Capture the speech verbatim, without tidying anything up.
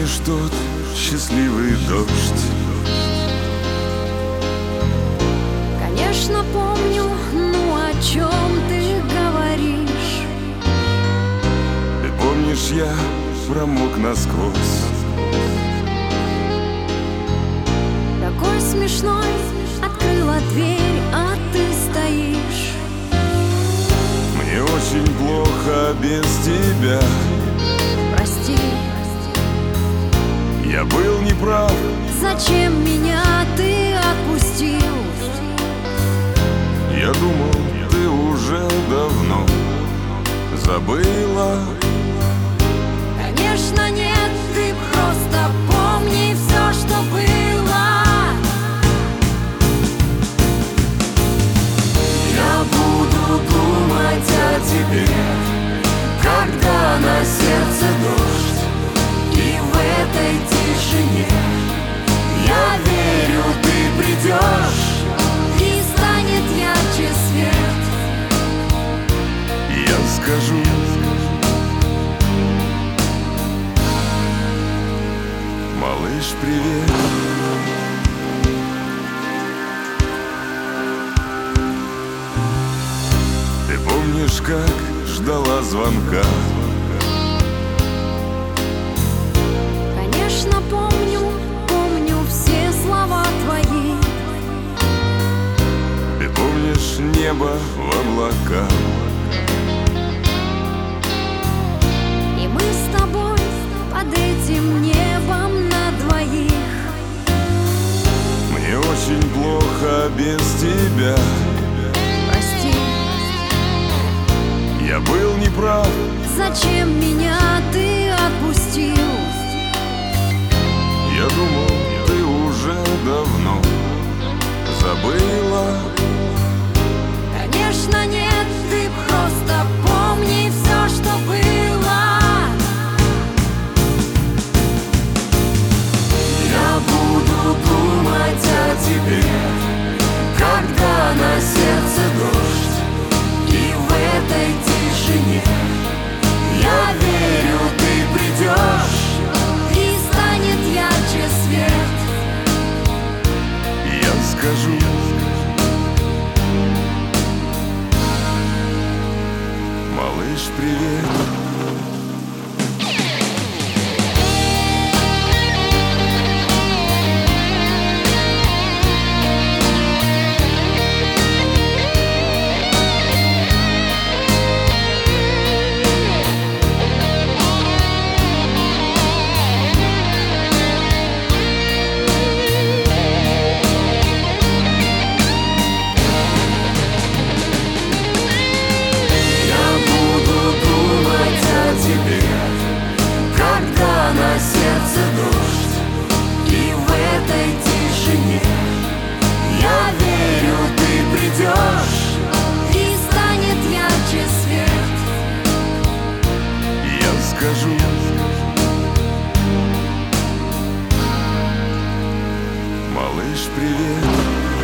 помнишь тот счастливый дождь? Конечно, помню, ну о чем ты говоришь? Ты помнишь, я промок насквозь. Такой смешной, открыла дверь, а ты стоишь. Мне очень плохо без тебя. Прости, Я был неправ. зачем меня ты отпустил? Я думал, ты уже давно забыла. Конечно, нет, ты просто помни все, что было. Я буду думать о тебе, когда на сердце дождь. И в этой тишине я верю, ты придешь. И станет ярче свет. Я скажу: малыш, привет. Ты помнишь, как ждала звонка? Конечно, помню, помню все слова твои. Ты помнишь небо в облаках? И мы с тобой под этим небом на двоих. Мне очень плохо без тебя. Прости, Я был неправ. зачем меня ты отпустил? Я думал, ты уже давно забыла. Конечно, нет, ты просто помни все, что было. Я буду думать о тебе, когда на сердце дождь. И в этой тишине я верю, ты придешь. И станет ярче свет. Я скажу: малыш, привет. Когда на сердце дождь. И в этой тишине я верю, ты придешь. И станет ярче свет. Я скажу: малыш, привет.